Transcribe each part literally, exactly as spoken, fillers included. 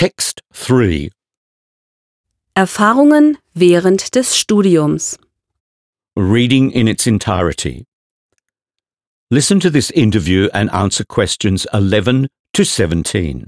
Text three. Erfahrungen während des Studiums. Reading in its entirety. Listen to this interview and answer questions eleven to seventeen.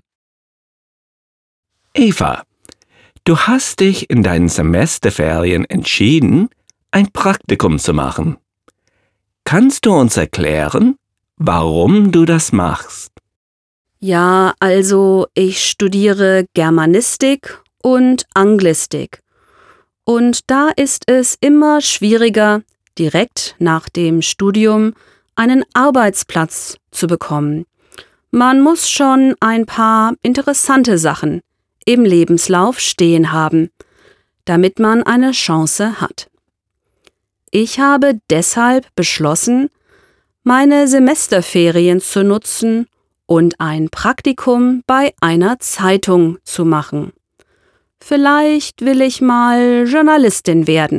Eva, du hast dich in deinen Semesterferien entschieden, ein Praktikum zu machen. Kannst du uns erklären, warum du das machst? Ja, also ich studiere Germanistik und Anglistik. Und da ist es immer schwieriger, direkt nach dem Studium einen Arbeitsplatz zu bekommen. Man muss schon ein paar interessante Sachen im Lebenslauf stehen haben, damit man eine Chance hat. Ich habe deshalb beschlossen, meine Semesterferien zu nutzen und ein Praktikum bei einer Zeitung zu machen. Vielleicht will ich mal Journalistin werden.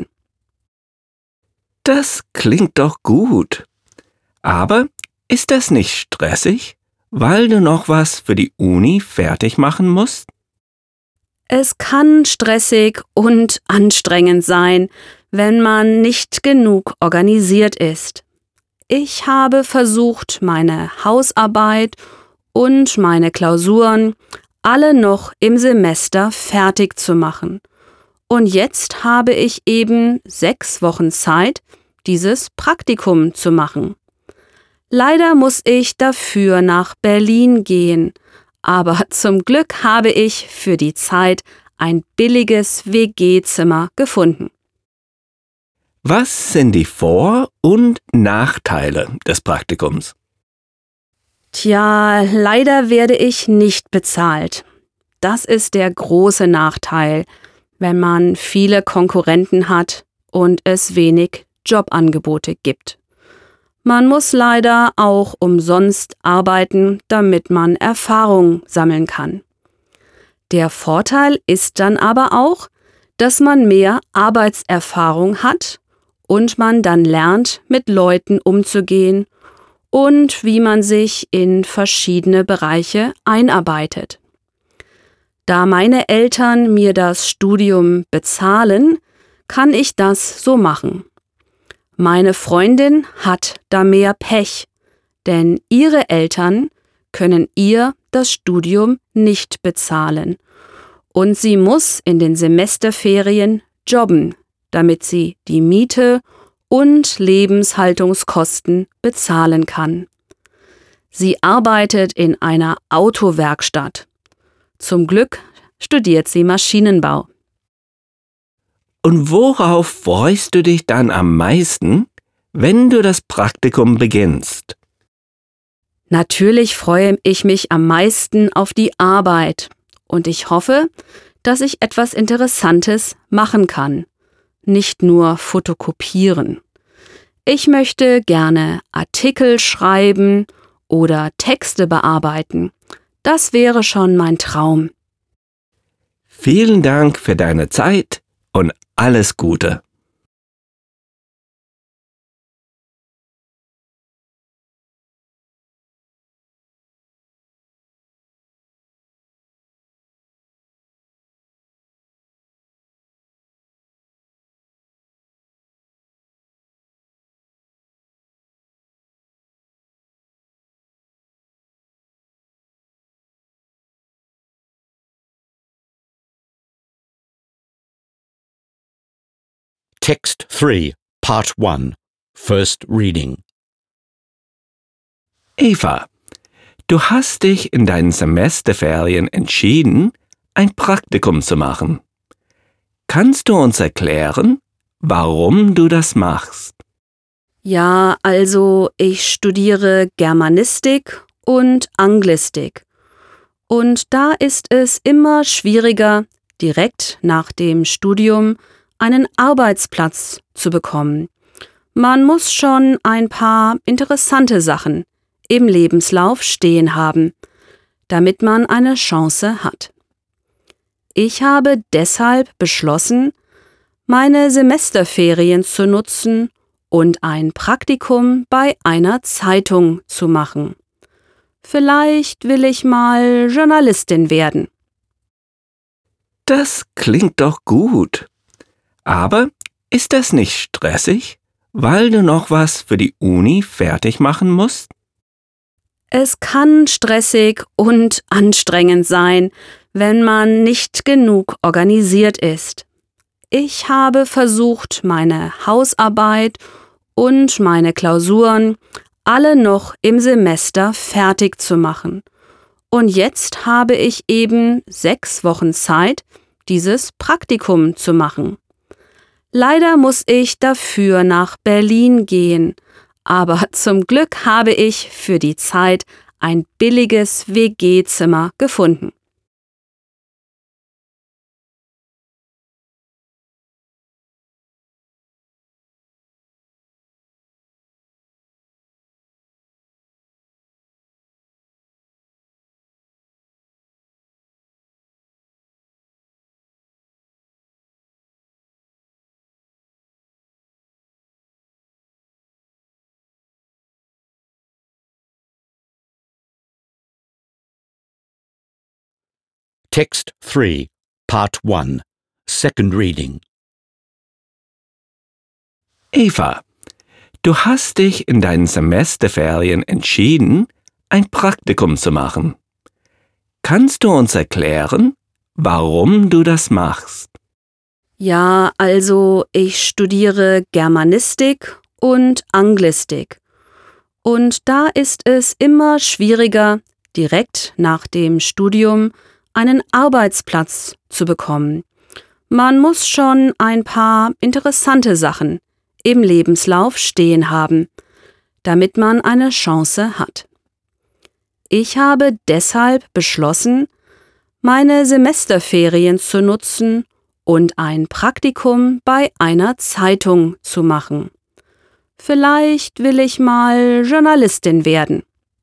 Das klingt doch gut. Aber ist das nicht stressig, weil du noch was für die Uni fertig machen musst? Es kann stressig und anstrengend sein, wenn man nicht genug organisiert ist. Ich habe versucht, meine Hausarbeit und meine Klausuren alle noch im Semester fertig zu machen. Und jetzt habe ich eben sechs Wochen Zeit, dieses Praktikum zu machen. Leider muss ich dafür nach Berlin gehen, aber zum Glück habe ich für die Zeit ein billiges W G-Zimmer gefunden. Was sind die Vor- und Nachteile des Praktikums? Tja, leider werde ich nicht bezahlt. Das ist der große Nachteil, wenn man viele Konkurrenten hat und es wenig Jobangebote gibt. Man muss leider auch umsonst arbeiten, damit man Erfahrung sammeln kann. Der Vorteil ist dann aber auch, dass man mehr Arbeitserfahrung hat und man dann lernt, mit Leuten umzugehen und wie man sich in verschiedene Bereiche einarbeitet. Da meine Eltern mir das Studium bezahlen, kann ich das so machen. Meine Freundin hat da mehr Pech, denn ihre Eltern können ihr das Studium nicht bezahlen und sie muss in den Semesterferien jobben, damit sie die Miete und Lebenshaltungskosten bezahlen kann. Sie arbeitet in einer Autowerkstatt. Zum Glück studiert sie Maschinenbau. Und worauf freust du dich dann am meisten, wenn du das Praktikum beginnst? Natürlich freue ich mich am meisten auf die Arbeit und ich hoffe, dass ich etwas Interessantes machen kann, nicht nur fotokopieren. Ich möchte gerne Artikel schreiben oder Texte bearbeiten. Das wäre schon mein Traum. Vielen Dank für deine Zeit und alles Gute. Text three, Part one. First reading. Eva, du hast dich in deinen Semesterferien entschieden, ein Praktikum zu machen. Kannst du uns erklären, warum du das machst? Ja, also ich studiere Germanistik und Anglistik. Und da ist es immer schwieriger, direkt nach dem Studium einen Arbeitsplatz zu bekommen. Man muss schon ein paar interessante Sachen im Lebenslauf stehen haben, damit man eine Chance hat. Ich habe deshalb beschlossen, meine Semesterferien zu nutzen und ein Praktikum bei einer Zeitung zu machen. Vielleicht will ich mal Journalistin werden. Das klingt doch gut. Aber ist das nicht stressig, weil du noch was für die Uni fertig machen musst? Es kann stressig und anstrengend sein, wenn man nicht genug organisiert ist. Ich habe versucht, meine Hausarbeit und meine Klausuren alle noch im Semester fertig zu machen. Und jetzt habe ich eben sechs Wochen Zeit, dieses Praktikum zu machen. Leider muss ich dafür nach Berlin gehen, aber zum Glück habe ich für die Zeit ein billiges W G-Zimmer gefunden. Text three, Part one, Second Reading. Eva, du hast dich in deinen Semesterferien entschieden, ein Praktikum zu machen. Kannst du uns erklären, warum du das machst? Ja, also ich studiere Germanistik und Anglistik. Und da ist es immer schwieriger, direkt nach dem Studium einen Arbeitsplatz zu bekommen. Man muss schon ein paar interessante Sachen im Lebenslauf stehen haben, damit man eine Chance hat. Ich habe deshalb beschlossen, meine Semesterferien zu nutzen und ein Praktikum bei einer Zeitung zu machen. Vielleicht will ich mal Journalistin werden.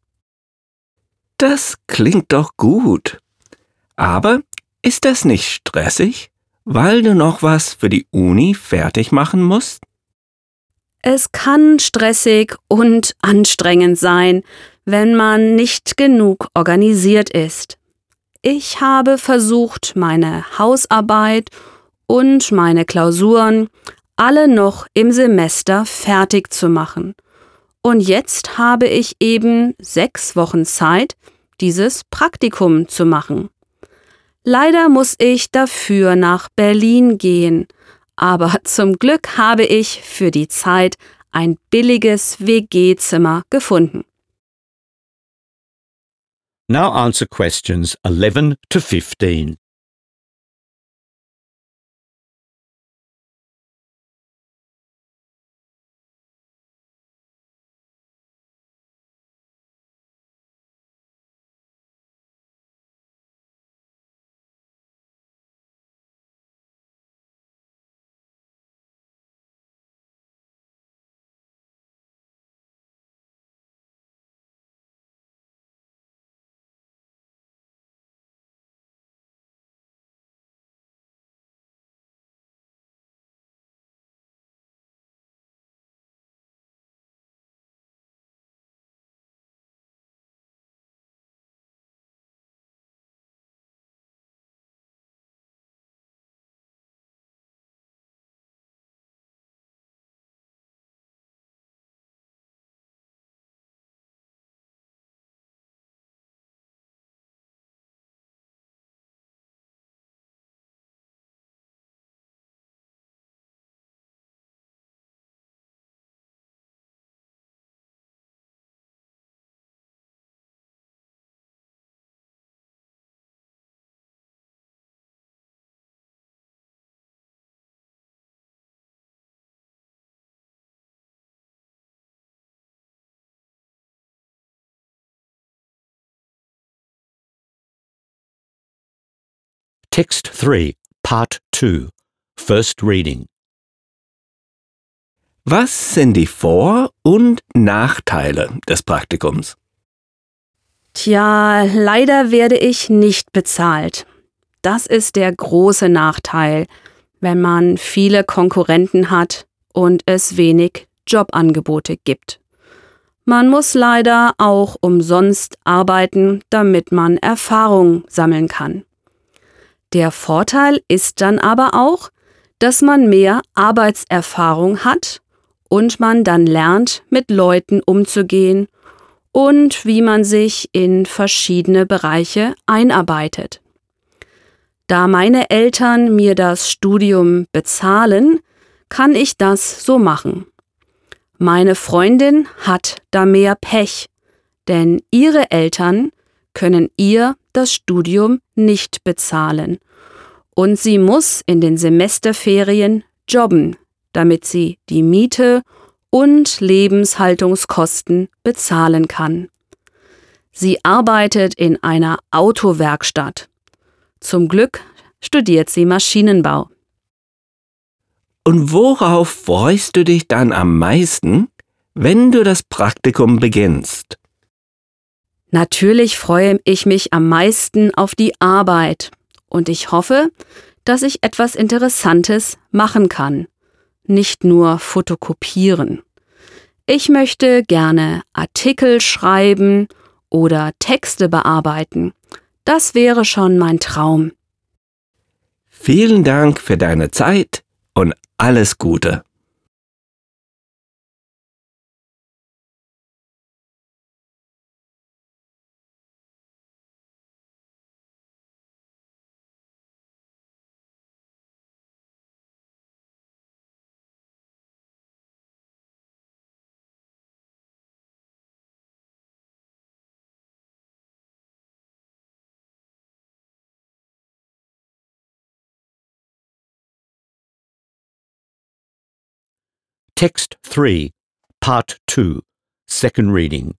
Das klingt doch gut. Aber ist das nicht stressig, weil du noch was für die Uni fertig machen musst? Es kann stressig und anstrengend sein, wenn man nicht genug organisiert ist. Ich habe versucht, meine Hausarbeit und meine Klausuren alle noch im Semester fertig zu machen. Und jetzt habe ich eben sechs Wochen Zeit, dieses Praktikum zu machen. Leider muss ich dafür nach Berlin gehen, aber zum Glück habe ich für die Zeit ein billiges W G-Zimmer gefunden. Now answer questions eleven to fifteen. Text three, Part two, First Reading. Was sind die Vor- und Nachteile des Praktikums? Tja, leider werde ich nicht bezahlt. Das ist der große Nachteil, wenn man viele Konkurrenten hat und es wenig Jobangebote gibt. Man muss leider auch umsonst arbeiten, damit man Erfahrung sammeln kann. Der Vorteil ist dann aber auch, dass man mehr Arbeitserfahrung hat und man dann lernt, mit Leuten umzugehen und wie man sich in verschiedene Bereiche einarbeitet. Da meine Eltern mir das Studium bezahlen, kann ich das so machen. Meine Freundin hat da mehr Pech, denn ihre Eltern können ihr das Studium nicht bezahlen und sie muss in den Semesterferien jobben, damit sie die Miete und Lebenshaltungskosten bezahlen kann. Sie arbeitet in einer Autowerkstatt. Zum Glück studiert sie Maschinenbau. Und worauf freust du dich dann am meisten, wenn du das Praktikum beginnst? Natürlich freue ich mich am meisten auf die Arbeit und ich hoffe, dass ich etwas Interessantes machen kann, nicht nur fotokopieren. Ich möchte gerne Artikel schreiben oder Texte bearbeiten. Das wäre schon mein Traum. Vielen Dank für deine Zeit und alles Gute. Text three, Part two, Second Reading.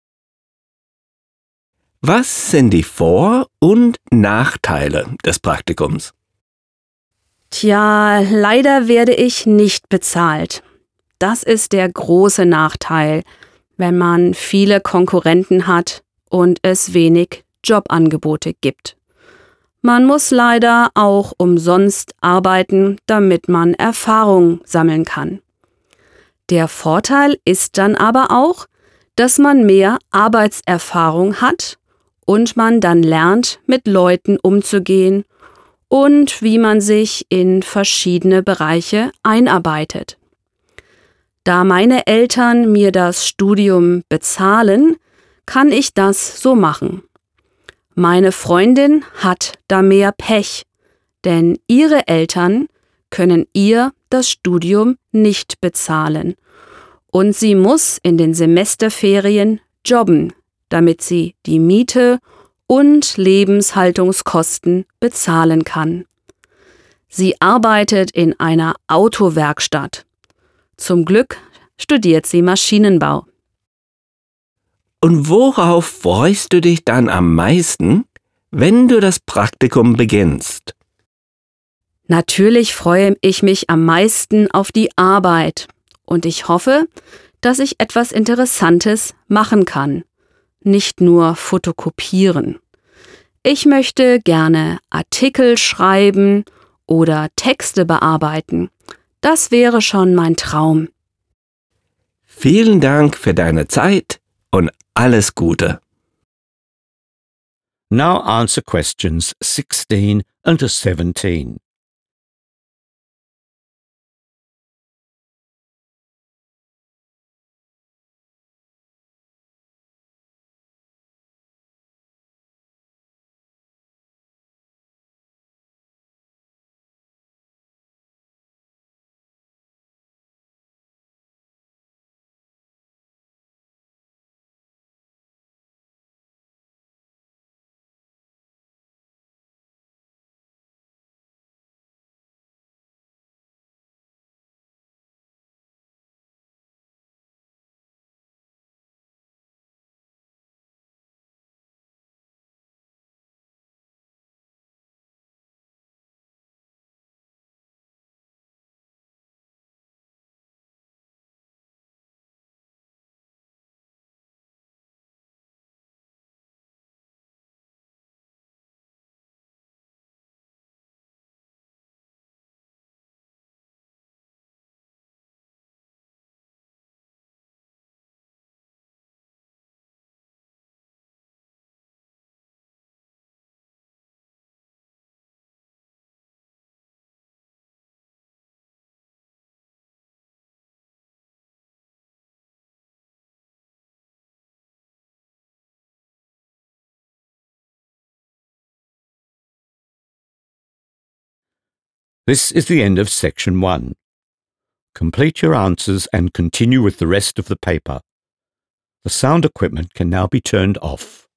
Was sind die Vor- und Nachteile des Praktikums? Tja, leider werde ich nicht bezahlt. Das ist der große Nachteil, wenn man viele Konkurrenten hat und es wenig Jobangebote gibt. Man muss leider auch umsonst arbeiten, damit man Erfahrung sammeln kann. Der Vorteil ist dann aber auch, dass man mehr Arbeitserfahrung hat und man dann lernt, mit Leuten umzugehen und wie man sich in verschiedene Bereiche einarbeitet. Da meine Eltern mir das Studium bezahlen, kann ich das so machen. Meine Freundin hat da mehr Pech, denn ihre Eltern können ihr das Studium nicht bezahlen und sie muss in den Semesterferien jobben, damit sie die Miete und Lebenshaltungskosten bezahlen kann. Sie arbeitet in einer Autowerkstatt. Zum Glück studiert sie Maschinenbau. Und worauf freust du dich dann am meisten, wenn du das Praktikum beginnst? Natürlich freue ich mich am meisten auf die Arbeit und ich hoffe, dass ich etwas Interessantes machen kann, nicht nur fotokopieren. Ich möchte gerne Artikel schreiben oder Texte bearbeiten. Das wäre schon mein Traum. Vielen Dank für deine Zeit und alles Gute. Now answer questions sixteen and seventeen. This is the end of section one. Complete your answers and continue with the rest of the paper. The sound equipment can now be turned off.